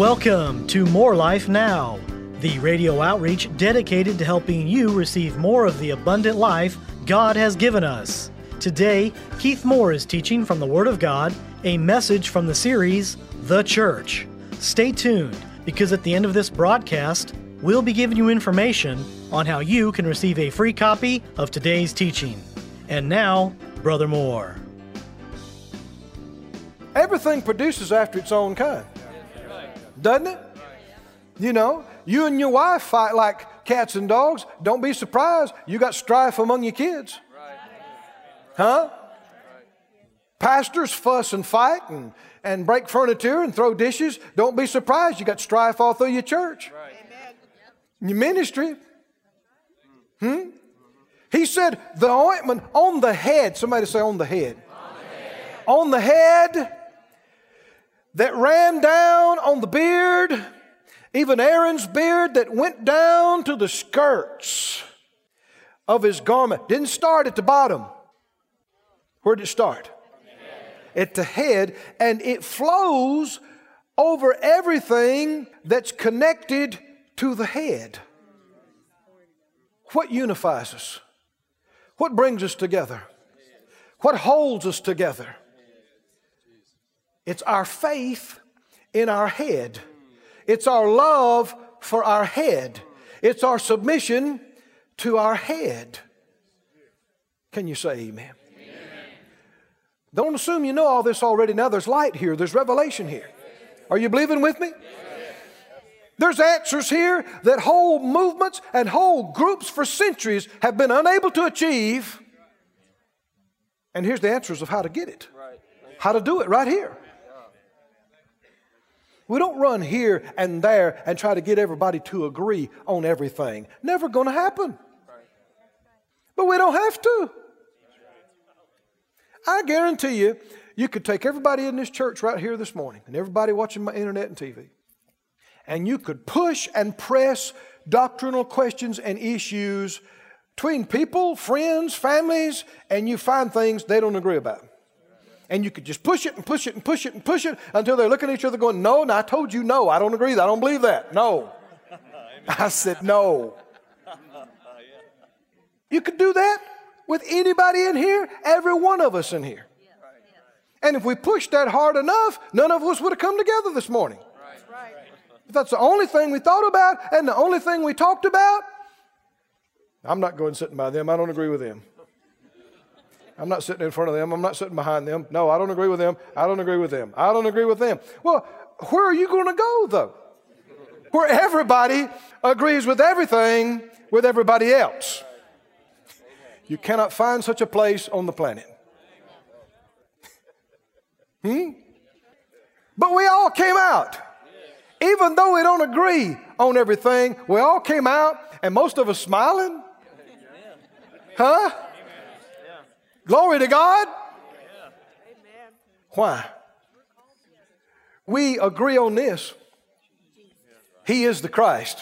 Welcome to More Life Now, the radio outreach dedicated to helping you receive more of the abundant life God has given us. Today, Keith Moore is teaching from the Word of God, a message from the series, The Church. Stay tuned, because at the end of this broadcast, we'll be giving you information on how you can receive a free copy of today's teaching. And now, Brother Moore. Everything produces after its own kind, doesn't it? You know, you and your wife fight like cats and dogs. Don't be surprised you got strife among your kids. Huh? Pastors fuss and fight and break furniture and throw dishes. Don't be surprised you got strife all through your church. Your ministry. He said the ointment on the head. Somebody say on the head. On the head that ran down on the beard, even Aaron's beard that went down to the skirts of his garment. Didn't start at the bottom. Where did it start? At the head, and it flows over everything that's connected to the head. What unifies us? What brings us together? What holds us together? It's our faith in our head. It's our love for our head. It's our submission to our head. Can you say amen? Don't assume you know all this already. Now there's light here. There's revelation here. Are you believing with me? There's answers here that whole movements and whole groups for centuries have been unable to achieve. And here's the answers of how to get it. How to do it right here. We don't run here and there and try to get everybody to agree on everything. Never going to happen. But we don't have to. I guarantee you, you could take everybody in this church right here this morning and everybody watching my internet and TV, and you could push and press doctrinal questions and issues between people, friends, families, and you find things they don't agree about. And you could just push it and push it and push it and push it until they're looking at each other going, no, I told you no, I don't agree with that, I don't believe that, no. I said no. You could do that with anybody in here, every one of us in here. And if we pushed that hard enough, none of us would have come together this morning. If that's the only thing we thought about and the only thing we talked about, I'm not going sitting by them. I don't agree with them. I'm not sitting in front of them. I'm not sitting behind them. No, I don't agree with them. I don't agree with them. I don't agree with them. Well, where are you going to go, though? Where everybody agrees with everything with everybody else. You cannot find such a place on the planet. But we all came out. Even though we don't agree on everything, we all came out, and most of us smiling. Huh? Glory to God. Why? We agree on this. He is the Christ.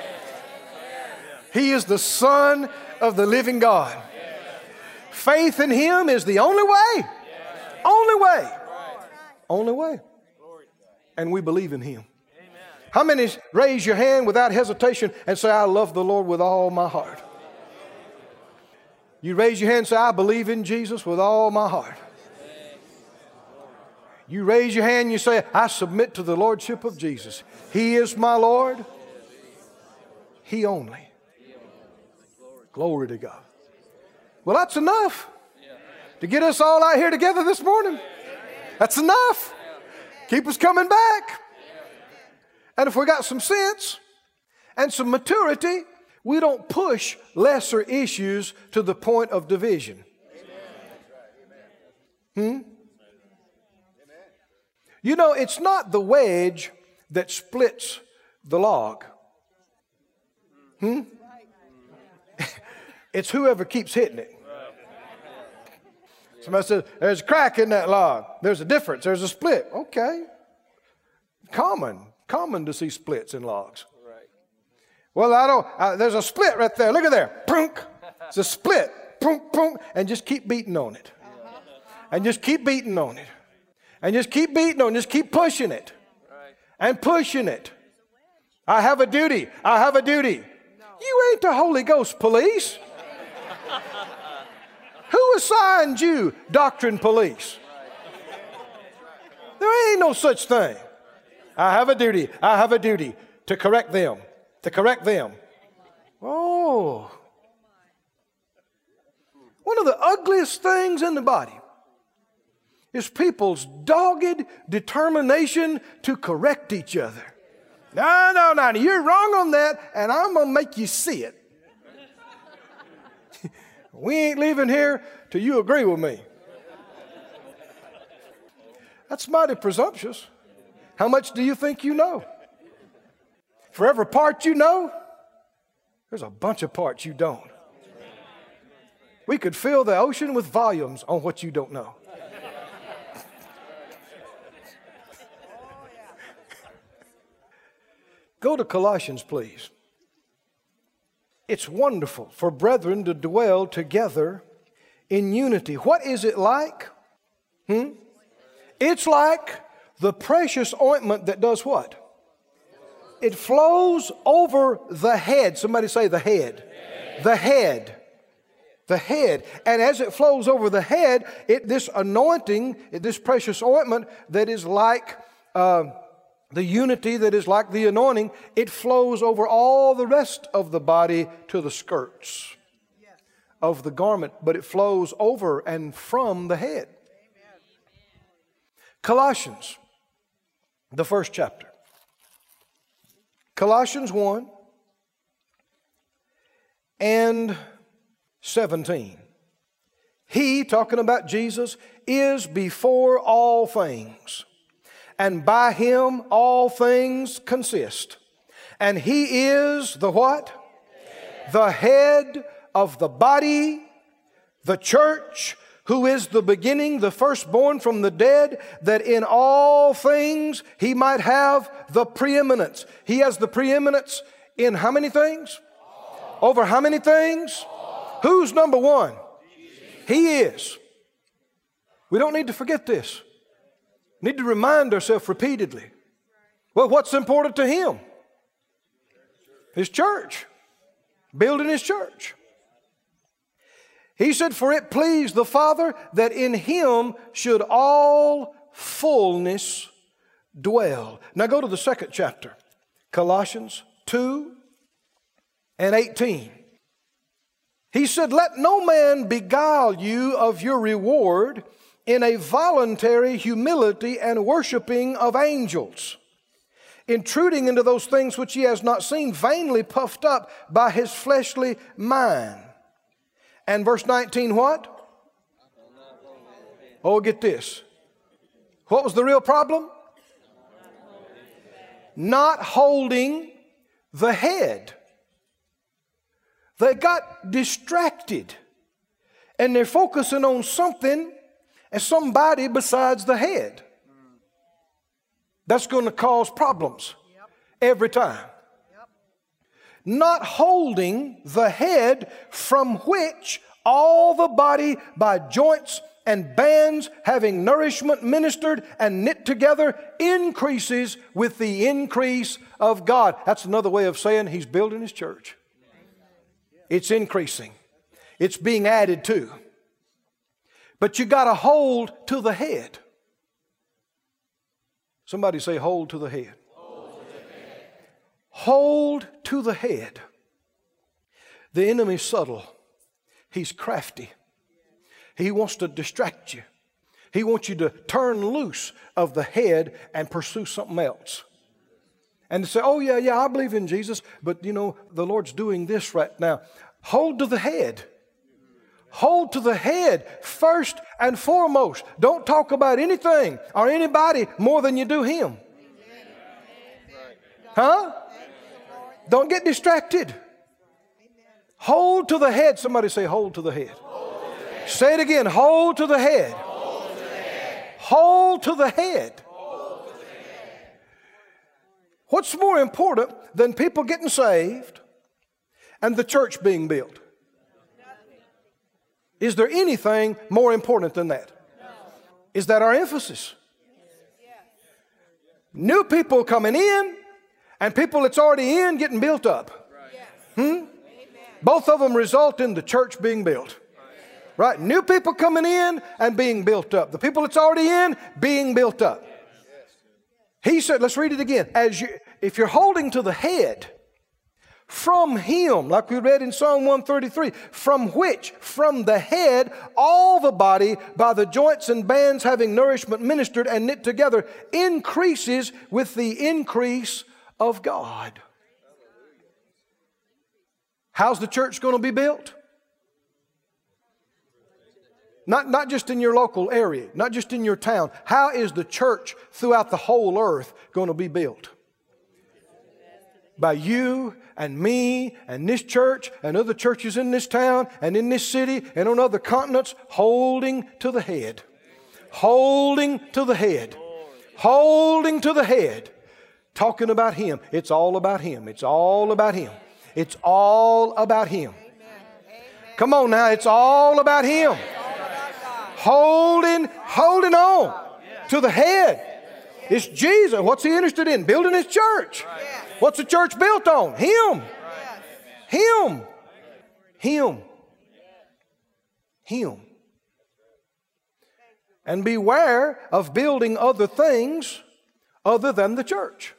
He is the Son of the living God. Faith in Him is the only way. Only way. Only way. And we believe in Him. How many raise your hand without hesitation and say, I love the Lord with all my heart? You raise your hand and say, I believe in Jesus with all my heart. You raise your hand and you say, I submit to the Lordship of Jesus. He is my Lord. He only. Glory to God. Well, that's enough to get us all out here together this morning. That's enough. Keep us coming back. And if we got some sense and some maturity, we don't push lesser issues to the point of division. You know, it's not the wedge that splits the log. It's whoever keeps hitting it. Somebody says, there's a crack in that log. There's a difference. There's a split. Okay. Common to see splits in logs. Well, there's a split right there. Look at there. Punk. It's a split. Punk, punk. And just keep beating on it. And just keep beating on it. And just keep beating on it. Just keep pushing it. and pushing it. I have a duty. I have a duty. You ain't the Holy Ghost police. Who assigned you doctrine police? There ain't no such thing. I have a duty. I have a duty to correct them. To correct them. Oh. One of the ugliest things in the body is people's dogged determination to correct each other. No, you're wrong on that, and I'm going to make you see it. We ain't leaving here till you agree with me. That's mighty presumptuous. How much do you think you know? For every part you know, there's a bunch of parts you don't. We could fill the ocean with volumes on what you don't know. Go to Colossians, please. It's wonderful for brethren to dwell together in unity. What is it like? It's like the precious ointment that does what? It flows over the head. Somebody say the head. The head. The head. And as it flows over the head, this anointing, this precious ointment that is like the unity that is like the anointing, it flows over all the rest of the body to the skirts of the garment, but it flows over and from the head. Colossians, the first chapter. Colossians 1 and 17. He, talking about Jesus, is before all things, and by him all things consist. And he is the what? The head of the body, the church, who is the beginning, the firstborn from the dead, that in all things he might have the preeminence. He has the preeminence in how many things? Over how many things? Who's number one? He is. We don't need to forget this. We need to remind ourselves repeatedly. Well, what's important to him? His church. Building his church. He said, for it pleased the Father that in him should all fullness dwell. Now go to the second chapter. Colossians 2 and 18. He said, let no man beguile you of your reward in a voluntary humility and worshiping of angels, intruding into those things which he has not seen, vainly puffed up by his fleshly mind. And verse 19, what? Oh, get this. What was the real problem? Not holding the head. They got distracted. And they're focusing on something and somebody besides the head. That's going to cause problems every time. Not holding the head, from which all the body by joints and bands, having nourishment ministered and knit together, increases with the increase of God. That's another way of saying he's building his church. It's increasing. It's being added to. But you got to hold to the head. Somebody say, hold to the head. Hold to the head. The enemy's subtle. He's crafty. He wants to distract you. He wants you to turn loose of the head and pursue something else. And to say, oh yeah, I believe in Jesus, but you know, the Lord's doing this right now. Hold to the head. Hold to the head first and foremost. Don't talk about anything or anybody more than you do him. Huh? Don't get distracted. Hold to the head. Somebody say, hold to the head. Say it again. Hold to the head. Hold to the head. What's more important than people getting saved and the church being built? Is there anything more important than that? Is that our emphasis? New people coming in and people that's already in getting built up. Both of them result in the church being built. Right? New people coming in and being built up. The people that's already in being built up. He said, let's read it again. If you're holding to the head, from Him, like we read in Psalm 133, from the head, all the body, by the joints and bands having nourishment ministered and knit together, increases with the increase of God. How's the church going to be built? Not just in your local area, not just in your town. How is the church throughout the whole earth going to be built? By you and me and this church and other churches in this town and in this city and on other continents, holding to the head. Holding to the head. Holding to the head. Talking about Him. It's all about Him. It's all about Him. It's all about Him. Come on now, it's all about Him. Holding on to the head. It's Jesus. What's He interested in? Building His church. What's the church built on? Him. Him. Him. Him. And beware of building other things other than the church.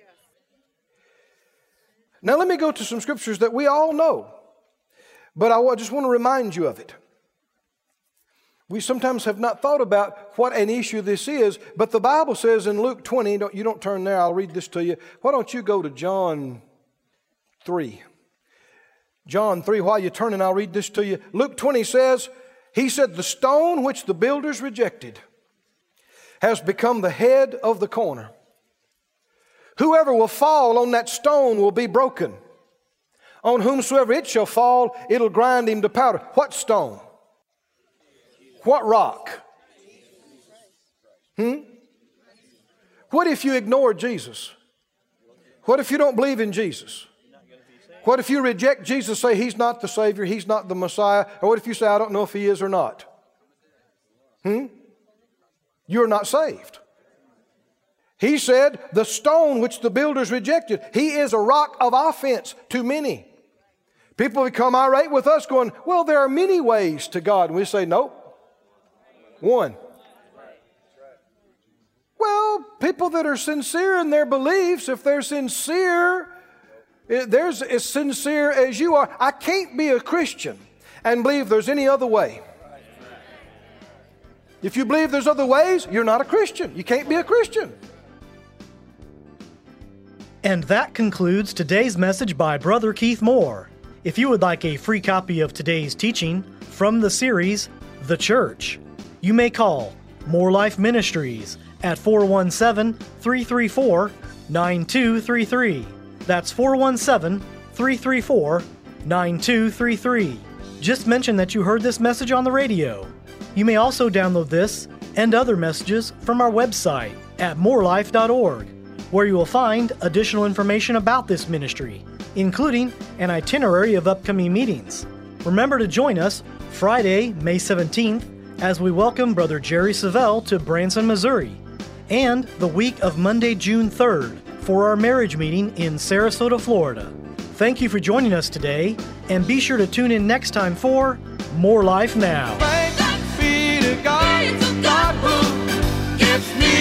Now let me go to some scriptures that we all know, but I just want to remind you of it. We sometimes have not thought about what an issue this is, but the Bible says in Luke 20, you don't turn there, I'll read this to you. Why don't you go to John 3? John 3, while you're turning, I'll read this to you. Luke 20 says, He said, the stone which the builders rejected has become the head of the corner. Whoever will fall on that stone will be broken. On whomsoever it shall fall, it'll grind him to powder. What stone? What rock? What if you ignore Jesus? What if you don't believe in Jesus? What if you reject Jesus, say He's not the Savior, He's not the Messiah? Or what if you say, I don't know if He is or not? You're not saved. He said, the stone which the builders rejected, He is a rock of offense to many. People become irate with us going, well, there are many ways to God. And we say, nope. One. Well, people that are sincere in their beliefs, if they're sincere, they're as sincere as you are. I can't be a Christian and believe there's any other way. If you believe there's other ways, you're not a Christian. You can't be a Christian. And that concludes today's message by Brother Keith Moore. If you would like a free copy of today's teaching from the series, The Church, you may call More Life Ministries at 417-334-9233. That's 417-334-9233. Just mention that you heard this message on the radio. You may also download this and other messages from our website at morelife.org, where you will find additional information about this ministry, including an itinerary of upcoming meetings. Remember to join us Friday, May 17th, as we welcome Brother Jerry Savelle to Branson, Missouri, and the week of Monday, June 3rd, for our marriage meeting in Sarasota, Florida. Thank you for joining us today, and be sure to tune in next time for More Life Now. Thanks be to God, God who gives me